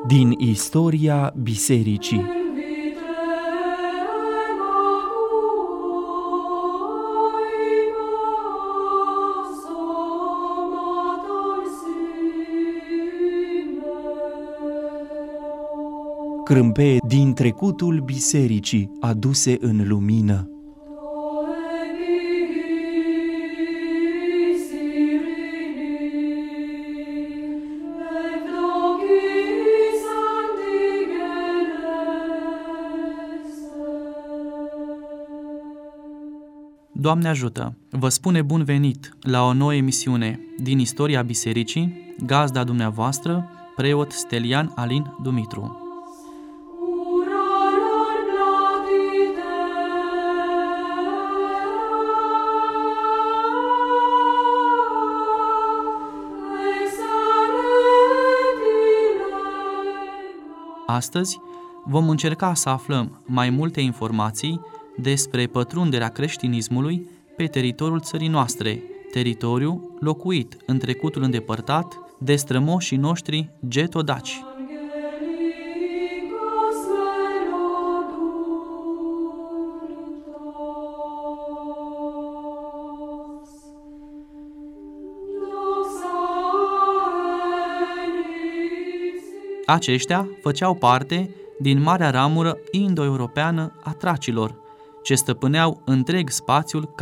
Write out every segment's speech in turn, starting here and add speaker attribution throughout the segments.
Speaker 1: din istoria bisericii. Crâmpeie din trecutul bisericii aduse în lumină.
Speaker 2: Doamne ajută! Vă spune bun venit la o nouă emisiune din istoria bisericii, gazda dumneavoastră, preot Stelian Alin Dumitru. Astăzi vom încerca să aflăm mai multe informații despre pătrunderea creștinismului pe teritoriul țării noastre, teritoriu locuit în trecutul îndepărtat de strămoșii noștri getodaci. Aceștia făceau parte din marea ramură indo-europeană a tracilor, ce stăpâneau întreg spațiul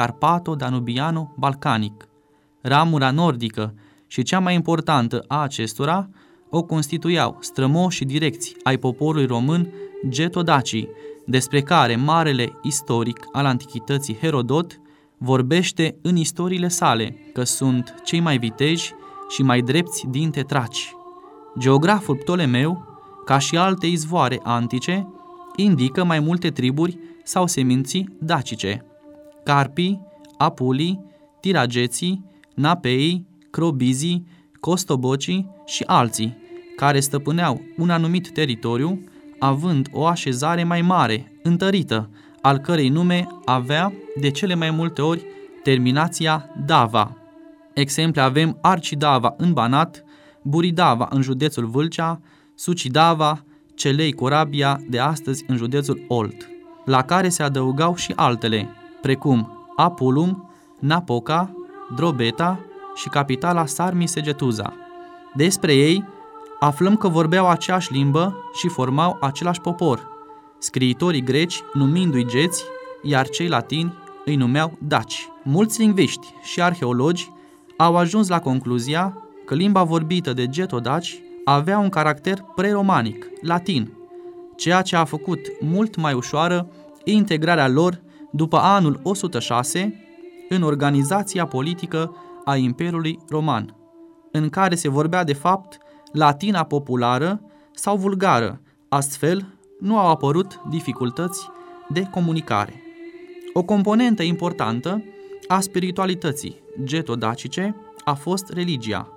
Speaker 2: carpato-danubiano-balcanic. Ramura nordică și cea mai importantă a acestora o constituiau strămoșii direcți ai poporului român getodacii, despre care marele istoric al antichității Herodot vorbește în istoriile sale că sunt cei mai viteji și mai drepți dintre traci. Geograful Ptolemeu, ca și alte izvoare antice, indică mai multe triburi sau seminții dacice: Carpii, Apulii, Tirageții, Napeii, Crobizii, Costobocii și alții, care stăpâneau un anumit teritoriu, având o așezare mai mare, întărită, al cărei nume avea de cele mai multe ori terminația Dava. Exemple avem Arcidava în Banat, Buridava în județul Vâlcea, Sucidava, Celei Corabia de astăzi în județul Olt, la care se adăugau și altele, precum Apulum, Napoca, Drobeta și capitala Sarmisegetuza. Despre ei aflăm că vorbeau aceeași limbă și formau același popor, scriitorii greci numindu-i geți, iar cei latini îi numeau daci. Mulți lingviști și arheologi au ajuns la concluzia că limba vorbită de getodaci avea un caracter preromanic, latin, ceea ce a făcut mult mai ușoară integrarea lor după anul 106 în organizația politică a Imperiului Roman, în care se vorbea de fapt latina populară sau vulgară, astfel nu au apărut dificultăți de comunicare. O componentă importantă a spiritualității getodacice a fost religia,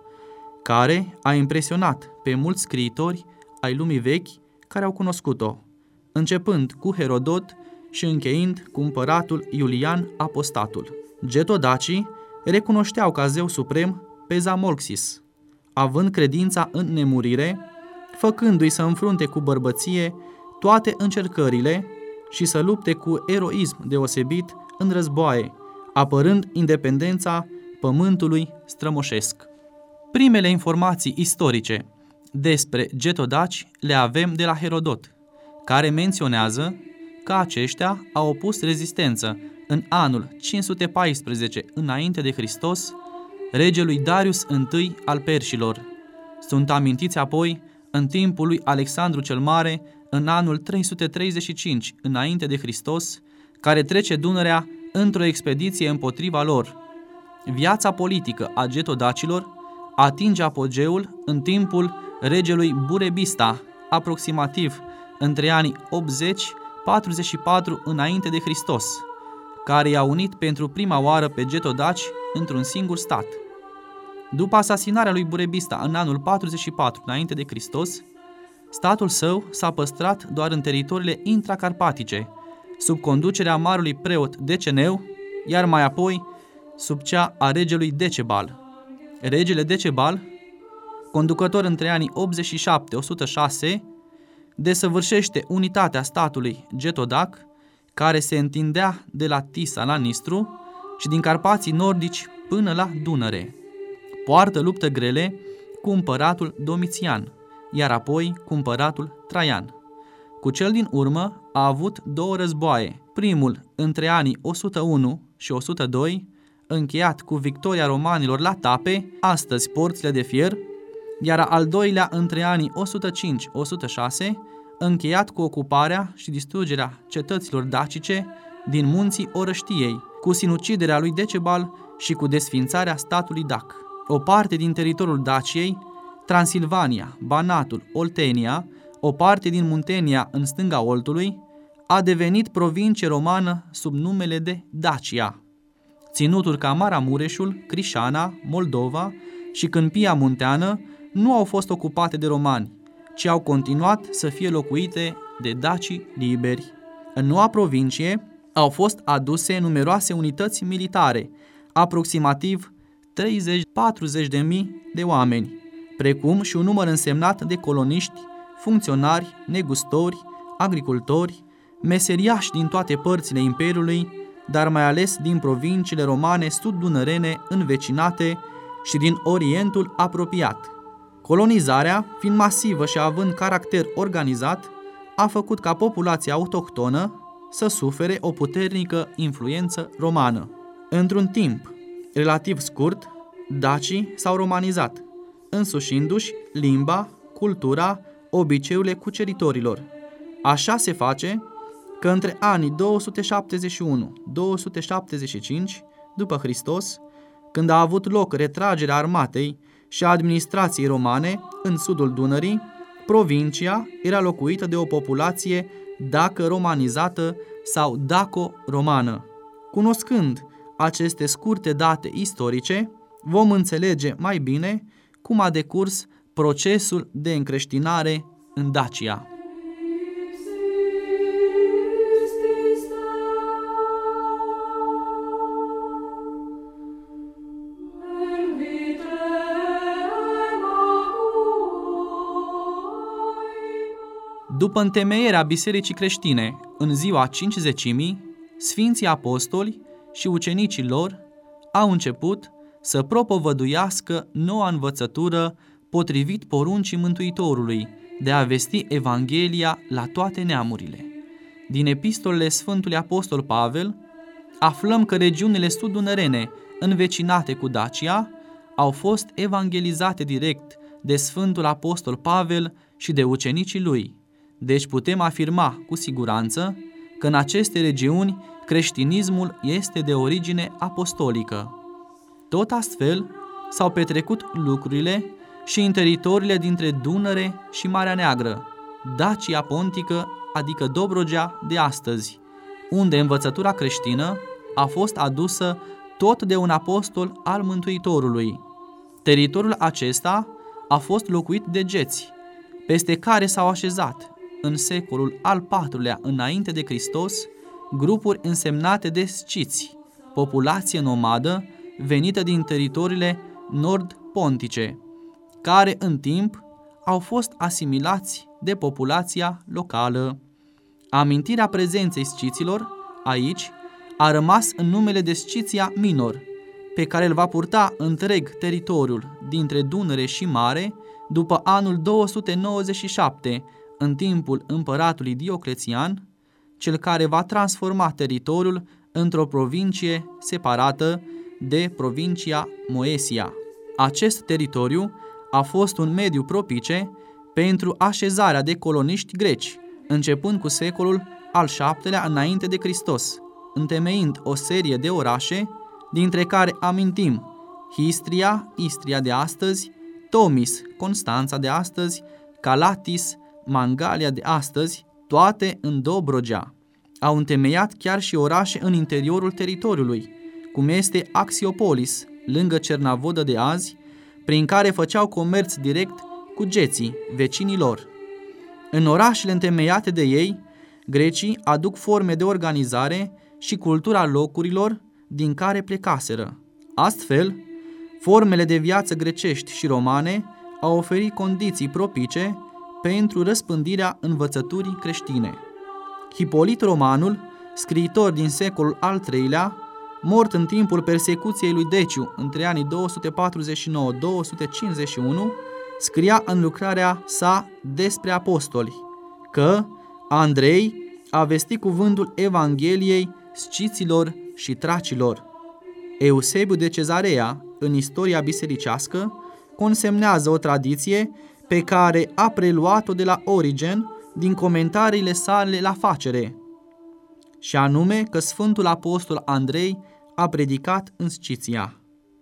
Speaker 2: care a impresionat pe mulți scriitori ai lumii vechi care au cunoscut-o, începând cu Herodot și încheind cu împăratul Iulian Apostatul. Getodacii recunoșteau ca zeu suprem pe Zamolxis, având credința în nemurire, făcându-i să înfrunte cu bărbăție toate încercările și să lupte cu eroism deosebit în războaie, apărând independența pământului strămoșesc. Primele informații istorice despre getodaci le avem de la Herodot, care menționează că aceștia au opus rezistență în anul 514 înainte de Hristos regelui Darius I al Perșilor. Sunt amintiți apoi în timpul lui Alexandru cel Mare în anul 335 înainte de Hristos, care trece Dunărea într-o expediție împotriva lor. Viața politică a getodacilor atinge apogeul în timpul regelui Burebista, aproximativ între anii 80-44 înainte de Hristos, care i-a unit pentru prima oară pe getodaci într-un singur stat. După asasinarea lui Burebista în anul 44 înainte de Hristos, statul său s-a păstrat doar în teritoriile intracarpatice, sub conducerea marelui preot Deceneu, iar mai apoi sub cea a regelui Decebal. Regele Decebal conducător între anii 87-106, desăvârșește unitatea statului Getodac, care se întindea de la Tisa la Nistru și din Carpații nordici până la Dunăre. Poartă luptă grele cu împăratul Domitian, iar apoi cu împăratul Traian. Cu cel din urmă a avut două războaie, primul între anii 101 și 102, încheiat cu victoria romanilor la Tape, astăzi Porțile de Fier, iar al doilea între anii 105-106, încheiat cu ocuparea și distrugerea cetăților dacice din munții Orăștiei, cu sinuciderea lui Decebal și cu desfințarea statului Dac. O parte din teritoriul Daciei, Transilvania, Banatul, Oltenia, o parte din Muntenia în stânga Oltului, a devenit provincie romană sub numele de Dacia. Ținuturi ca Maramureșul, Crișana, Moldova și Câmpia Munteană nu au fost ocupate de romani, ci au continuat să fie locuite de dacii liberi. În noua provincie au fost aduse numeroase unități militare, aproximativ 30-40 de mii de oameni, precum și un număr însemnat de coloniști, funcționari, negustori, agricultori, meseriași din toate părțile Imperiului, dar mai ales din provinciile romane sud-dunărene învecinate și din Orientul apropiat. Colonizarea, fiind masivă și având caracter organizat, a făcut ca populația autohtonă să sufere o puternică influență romană. Într-un timp relativ scurt, dacii s-au romanizat, însușindu-și limba, cultura, obiceiurile cuceritorilor. Așa se face că între anii 271-275 după Hristos, când a avut loc retragerea armatei și a administrației romane în sudul Dunării, provincia era locuită de o populație dacă-romanizată sau daco-romană. Cunoscând aceste scurte date istorice, vom înțelege mai bine cum a decurs procesul de încreștinare în Dacia. După întemeierea bisericii creștine în ziua Cincizecimii, Sfinții Apostoli și ucenicii lor au început să propovăduiască noua învățătură potrivit poruncii Mântuitorului de a vesti Evanghelia la toate neamurile. Din epistolele Sfântului Apostol Pavel, aflăm că regiunile sud-dunărene învecinate cu Dacia au fost evangelizate direct de Sfântul Apostol Pavel și de ucenicii lui. Deci putem afirma cu siguranță că în aceste regiuni creștinismul este de origine apostolică. Tot astfel s-au petrecut lucrurile și în teritoriile dintre Dunăre și Marea Neagră, Dacia Pontică, adică Dobrogea de astăzi, unde învățătura creștină a fost adusă tot de un apostol al Mântuitorului. Teritoriul acesta a fost locuit de geți, peste care s-au așezat, în secolul al IV-lea înainte de Hristos, grupuri însemnate de sciți, populație nomadă venită din teritoriile nord-pontice, care în timp au fost asimilați de populația locală. Amintirea prezenței sciților aici a rămas în numele de Sciția Minor, pe care îl va purta întreg teritoriul dintre Dunăre și Mare după anul 297, în timpul împăratului Dioclețian, cel care va transforma teritoriul într-o provincie separată de provincia Moesia. Acest teritoriu a fost un mediu propice pentru așezarea de coloniști greci, începând cu secolul al VII-lea înainte de Hristos, întemeind o serie de orașe, dintre care amintim Histria, Istria de astăzi, Tomis, Constanța de astăzi, Calatis, Mangalia de astăzi, toate în Dobrogea. Au întemeiat chiar și orașe în interiorul teritoriului, cum este Axiopolis, lângă Cernavodă de azi, prin care făceau comerț direct cu geții, vecinii lor. În orașele întemeiate de ei, grecii aduc forme de organizare și cultura locurilor din care plecaseră. Astfel, formele de viață grecești și romane a oferit condiții propice pentru răspândirea învățăturii creștine. Hipolit Romanul, scriitor din secolul al III-lea, mort în timpul persecuției lui Deciu între anii 249-251, scria în lucrarea sa despre apostoli că Andrei a vestit cuvântul Evangheliei sciților și tracilor. Eusebiu de Cezarea, în istoria bisericească, consemnează o tradiție pe care a preluat-o de la Origen din comentariile sale la Facere, și anume că Sfântul Apostol Andrei a predicat în Sciția.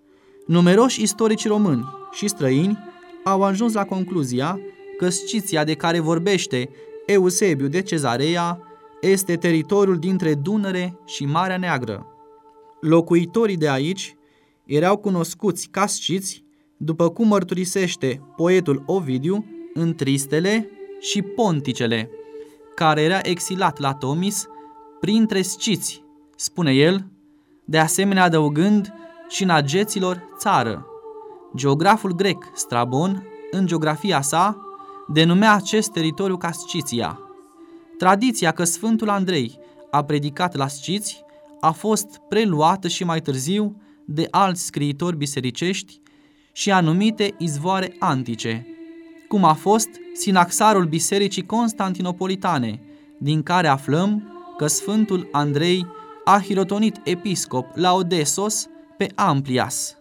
Speaker 2: Numeroși istorici români și străini au ajuns la concluzia că Sciția de care vorbește Eusebiu de Cezarea este teritoriul dintre Dunăre și Marea Neagră. Locuitorii de aici erau cunoscuți ca sciți, după cum mărturisește poetul Ovidiu în Tristele și Ponticele, care era exilat la Tomis printre sciți, spune el, de asemenea adăugând și în ageților țară. Geograful grec Strabon, în geografia sa, denumea acest teritoriu ca Sciția. Tradiția că Sfântul Andrei a predicat la sciți a fost preluată și mai târziu de alți scriitori bisericești și anumite izvoare antice, cum a fost Sinaxarul Bisericii Constantinopolitane, din care aflăm că Sfântul Andrei a hirotonit episcop la Odessos pe Amplias.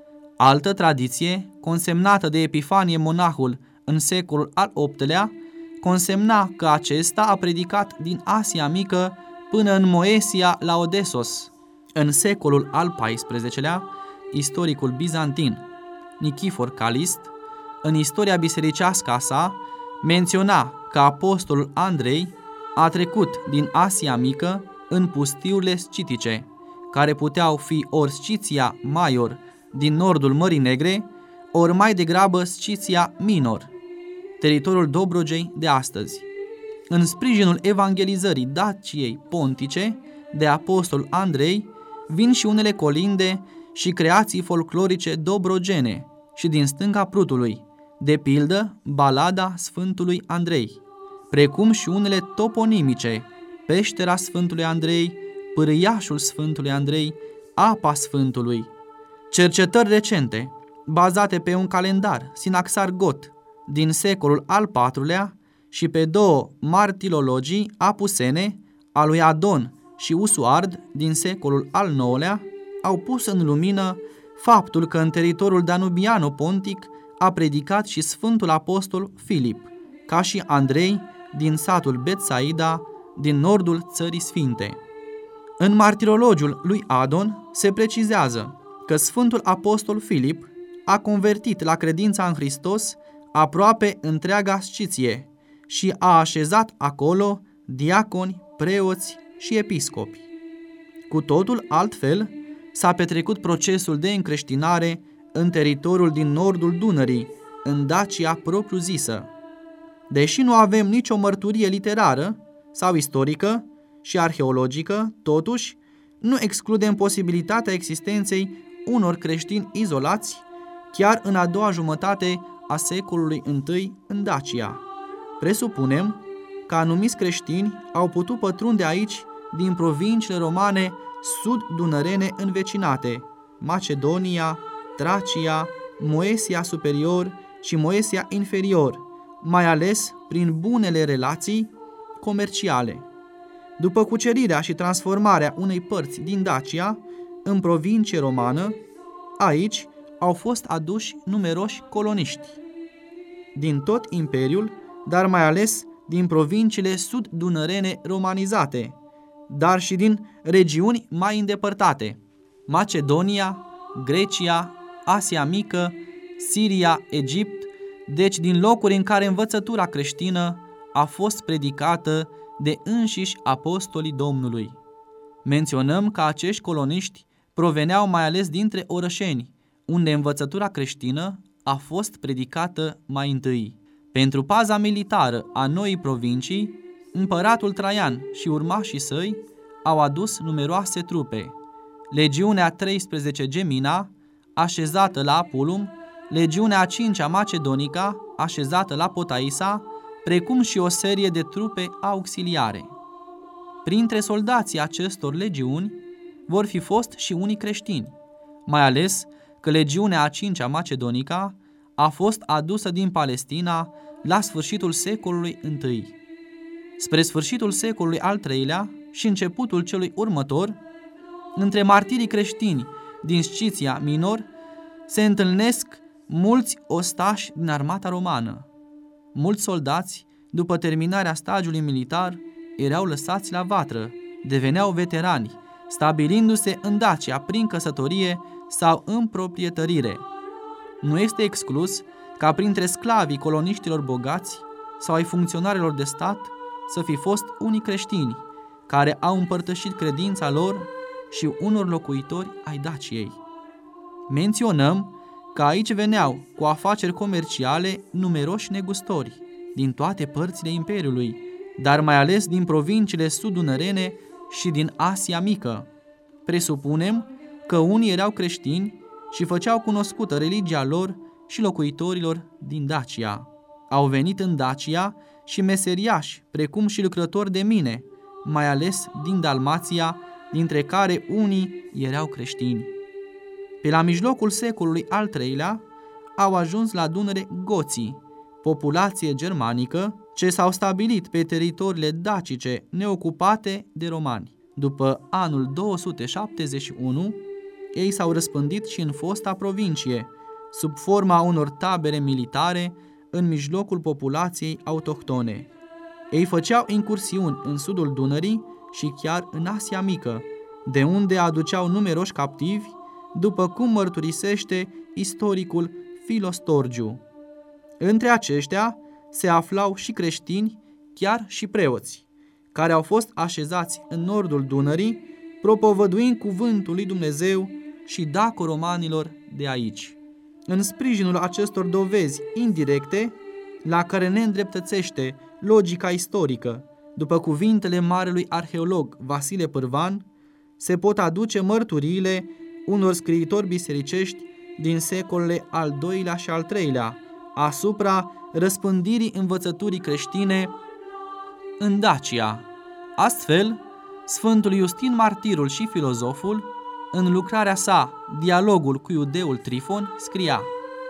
Speaker 2: Altă tradiție, consemnată de Epifanie monahul în secolul al VIII-lea, consemna că acesta a predicat din Asia Mică până în Moesia la Odessos. În secolul al XIV-lea, istoricul bizantin Nichifor Calist, în istoria bisericească a sa, menționa că apostolul Andrei a trecut din Asia Mică în pustiurile scitice, care puteau fi ori Sciția Major din nordul Mării Negre, ori mai degrabă Sciția Minor, teritoriul Dobrogei de astăzi. În sprijinul evangelizării Daciei Pontice de apostol Andrei vin și unele colinde și creații folclorice dobrogene și din stânga Prutului, de pildă Balada Sfântului Andrei, precum și unele toponimice, Peștera Sfântului Andrei, Pârâiașul Sfântului Andrei, Apa Sfântului. Cercetări recente, bazate pe un calendar sinaxar got din secolul al IV-lea și pe două martilologii apusene, a lui Adon și Usuard din secolul al IX-lea, au pus în lumină faptul că în teritoriul danubiano-pontic a predicat și Sfântul Apostol Filip, ca și Andrei din satul Betsaida, din nordul Țării Sfinte. În martirologiul lui Adon se precizează că Sfântul Apostol Filip a convertit la credința în Hristos aproape întreaga Sciție și a așezat acolo diaconi, preoți și episcopi. Cu totul altfel s-a petrecut procesul de încreștinare în teritoriul din nordul Dunării, în Dacia propriu-zisă. Deși nu avem nicio mărturie literară sau istorică și arheologică, totuși nu excludem posibilitatea existenței unor creștini izolați chiar în a doua jumătate a secolului I în Dacia. Presupunem că anumiți creștini au putut pătrunde aici din provinciile romane sud-dunărene învecinate, Macedonia, Tracia, Moesia Superior și Moesia Inferior, mai ales prin bunele relații comerciale. După cucerirea și transformarea unei părți din Dacia în provincie romană, aici au fost aduși numeroși coloniști din tot imperiul, dar mai ales din provinciile sud-dunărene romanizate, dar și din regiuni mai îndepărtate, Macedonia, Grecia, Asia Mică, Siria, Egipt, deci din locuri în care învățătura creștină a fost predicată de înșiși apostolii Domnului. Menționăm că acești coloniști proveneau mai ales dintre orășeni, unde învățătura creștină a fost predicată mai întâi. Pentru paza militară a noii provincii, împăratul Traian și urmașii săi au adus numeroase trupe. Legiunea 13 Gemina, așezată la Apulum, legiunea a 5-a Macedonica, așezată la Potaisa, precum și o serie de trupe auxiliare. Printre soldații acestor legiuni vor fi fost și unii creștini, mai ales că legiunea a 5-a Macedonica a fost adusă din Palestina la sfârșitul secolului I. Spre sfârșitul secolului al III-lea și începutul celui următor, între martirii creștini din Sciția Minor se întâlnesc mulți ostași din armata romană. Mulți soldați, după terminarea stagiului militar, erau lăsați la vatră, deveneau veterani, stabilindu-se în Dacia prin căsătorie sau în proprietărire. Nu este exclus ca printre sclavii coloniștilor bogați sau ai funcționarilor de stat să fi fost unii creștini care au împărtășit credința lor și unor locuitori ai Daciei. Menționăm că aici veneau cu afaceri comerciale numeroși negustori din toate părțile Imperiului, dar mai ales din provinciile sud-dunărene și din Asia Mică. Presupunem că unii erau creștini și făceau cunoscută religia lor și locuitorilor din Dacia. Au venit în Dacia și meseriași, precum și lucrători de mine, mai ales din Dalmația, dintre care unii erau creștini. Pe la mijlocul secolului al III-lea au ajuns la Dunăre goții, populație germanică ce s-au stabilit pe teritoriile dacice neocupate de romani. După anul 271, ei s-au răspândit și în fosta provincie, sub forma unor tabere militare în mijlocul populației autohtone. Ei făceau incursiuni în sudul Dunării și chiar în Asia Mică, de unde aduceau numeroși captivi, după cum mărturisește istoricul Filostorgiu. Între aceștia se aflau și creștini, chiar și preoți, care au fost așezați în nordul Dunării, propovăduind cuvântul lui Dumnezeu și dacoromanilor de aici. În sprijinul acestor dovezi indirecte, la care ne îndreptățește logica istorică, după cuvintele marelui arheolog Vasile Pârvan, se pot aduce mărturiile unor scriitori bisericești din secolele al II-lea și al III-lea asupra răspândirii învățăturii creștine în Dacia. Astfel, Sfântul Iustin Martirul și filozoful, în lucrarea sa Dialogul cu iudeul Trifon, scria: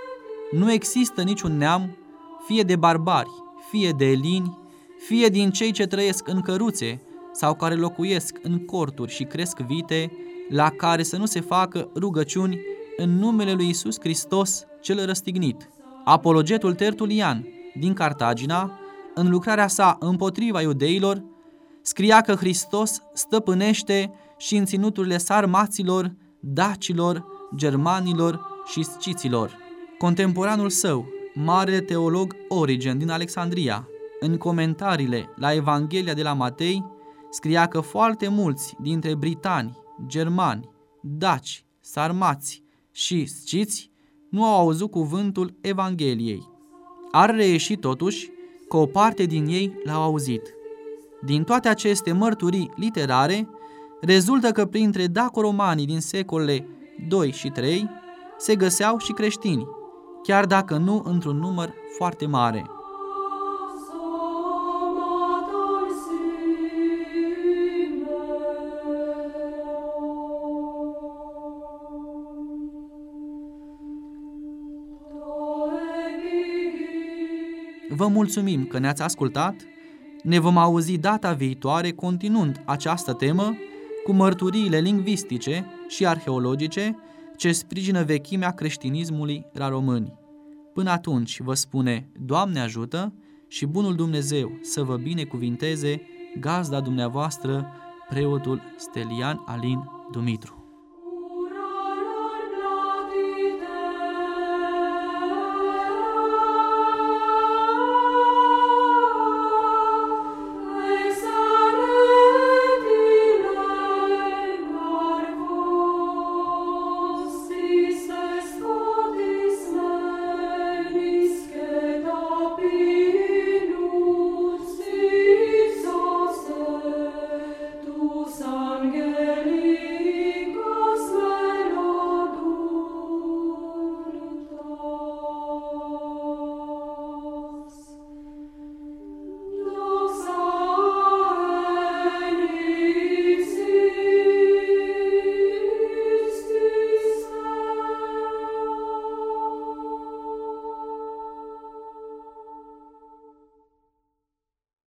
Speaker 2: nu există niciun neam, fie de barbari, fie de elini, fie din cei ce trăiesc în căruțe sau care locuiesc în corturi și cresc vite, la care să nu se facă rugăciuni în numele lui Iisus Hristos cel răstignit. Apologetul Tertulian din Cartagina, în lucrarea sa împotriva iudeilor, scria că Hristos stăpânește și în ținuturile sarmaților, dacilor, germanilor și sciților. Contemporanul său, marele teolog Origen din Alexandria, în comentariile la Evanghelia de la Matei, scria că foarte mulți dintre britani, germani, daci, sarmați și sciți nu au auzit cuvântul Evangheliei. Ar reieși totuși că o parte din ei l-au auzit. Din toate aceste mărturii literare, rezultă că printre dacoromanii din secolele 2 și 3 se găseau și creștini, chiar dacă nu într-un număr foarte mare. Vă mulțumim că ne-ați ascultat. Ne vom auzi data viitoare continuând această temă cu mărturiile lingvistice și arheologice ce sprijină vechimea creștinismului la români. Până atunci vă spune Doamne ajută și bunul Dumnezeu să vă binecuvinteze, gazda dumneavoastră, preotul Stelian Alin Dumitru.